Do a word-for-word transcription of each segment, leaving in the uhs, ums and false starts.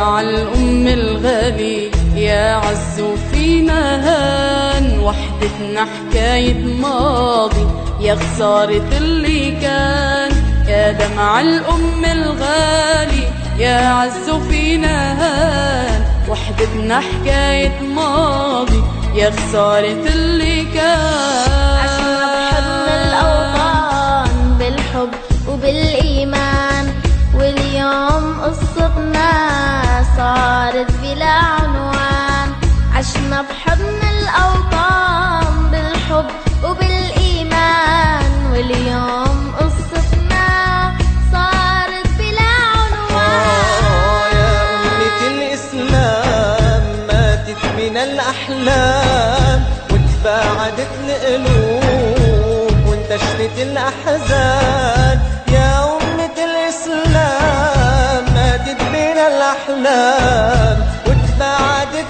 دمع الأم الغالي يا عز فينا هان، وحدتنا حكاية ماضي يا خسارة اللي كان. يا دمع الأم الغالي يا عز فينا هان، وحدتنا حكاية ماضي يا خسارة اللي كان. عشنا بحضن الأوطان بالحب وبالإيمان، واليوم قصتنا صارت بلا عنوان. عشنا بحضن الأوطان بالحب وبالإيمان، واليوم قصتنا صارت بلا عنوان. يا أمة الإسلام ماتت من الأحلام، وتباعدت القلوب وانتشرت الأحزان. يا أمة الإسلام ماتت من الأحلام، وتباعدت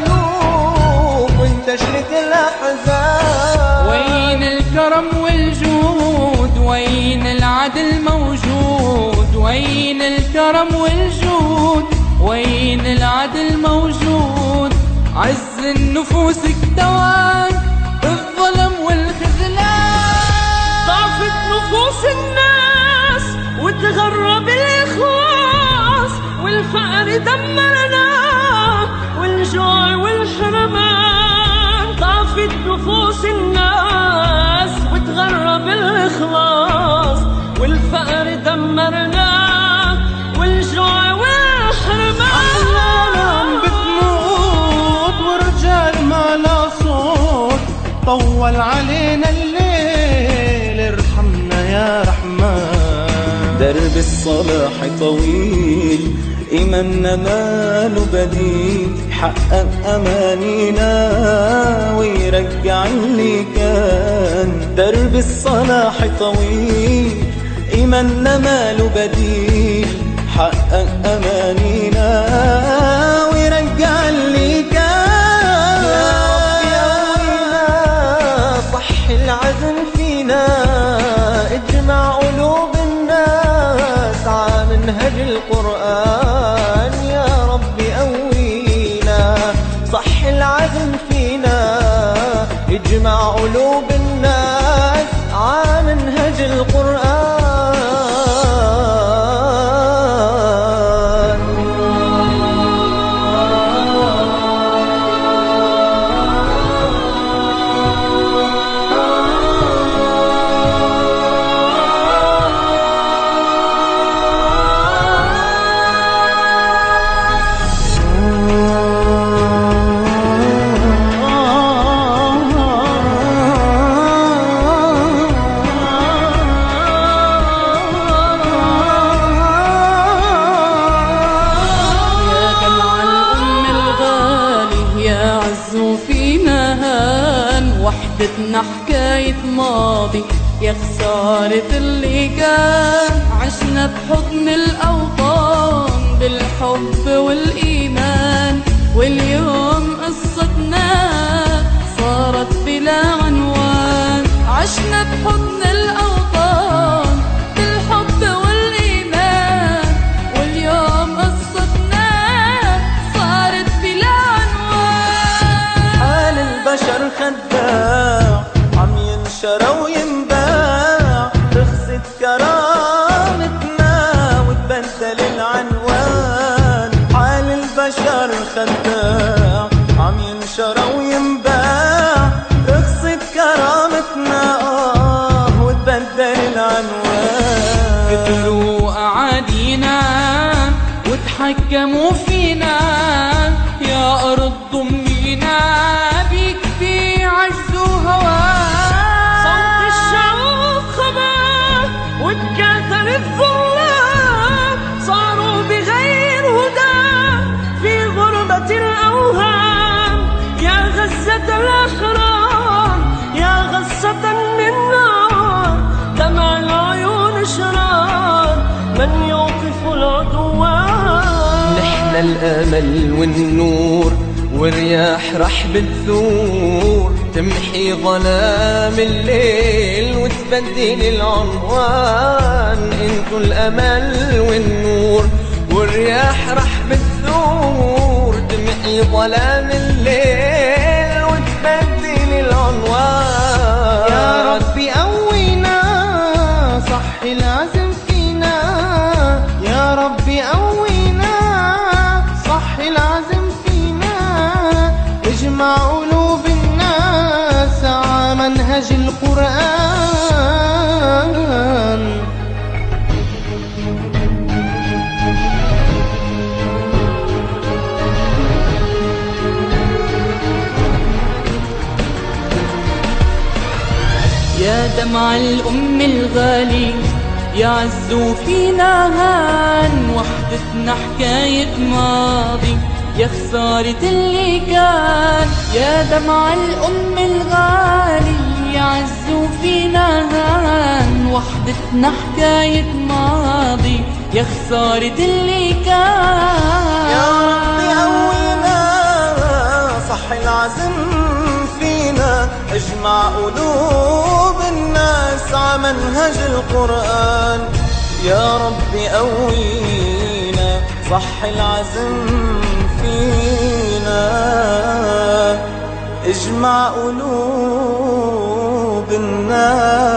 القلوب وانتشرت الأحزان. وين الكرم والجود، وين العدل موجود، وين الكرم والجود، وين العدل موجود. عز النفوس اكتوان الظلم والخذلان. ضعفت نفوس الناس وتغرب الإخلاص، والفقر دمرنا والجوع والحرمان. ضعفت نفوس الناس وتغرب الإخلاص، والفقر دمرنا والجوع والحرمان. أحلام بتموت ورجال ما لا صوت، طول علينا الليل ارحمنا يا رحمن. درب الصلاح طويل إيماننا ما له بديل، حقق أمانينا ويرجع اللي كان. درب الصلاح طويل إيماننا ما له بديل، حقق أمانينا ويرجع اللي كان. يا رب قوينا صح العزم فينا، اجمع قلوب الناس على منهج القرآن. يا رب قوينا صح العزم فينا، اجمع قلوب الناس على منهج القرآن. وحدتنا حكاية ماضي يا خسارة اللي كان. عشنا بحضن الأوطان بالحب والإيمان، واليوم قصتنا صارت بلا عنوان. عشنا بحضن الأوطان بالحب والإيمان، واليوم قصتنا صارت بلا عنوان. حال البشر خداع عم ينشرى وينباع، رخصت كرامتنا وتبدل العنوان. حال البشر خداع عم ينشرى وينباع، رخصت كرامتنا آه وتبدل العنوان. كتروا أعادينا وتحكموا فينا، يا أرض ضمينا بيكفي عجز وهوان. صوت الشعوب خبا وتكاثر الظلام، صاروا بغير هدى في غربة الأوهام. يا غزة الأحرار يا غزة من نار، دمع العيون شرار من يوقف العدوان. نحن الأمل والنور والرياح رح بتثور، تمحي ظلام الليل وتبدل العنوان. انتو الأمل والنور والرياح رح بتثور، تمحي ظلام الليل وتبدل العنوان. يا ربي قوينا صح العزم فينا، يا ربي قوينا صح العزم فينا، اجمع قلوب الناس على منهج القرآن. يا دمع الأم الغالي يعز فينا هان، وحدتنا حكاية ماضي يا خسارة اللي كان. يا دمع الأم الغالي يعز فينا هان، وحدتنا حكاية ماضي يا خسارة اللي كان. يا ربي قوينا صح العزم فينا، اجمع قلوب الناس على منهج القرآن. يا ربي قوينا صح العزم فينا، اجمع قلوب الناس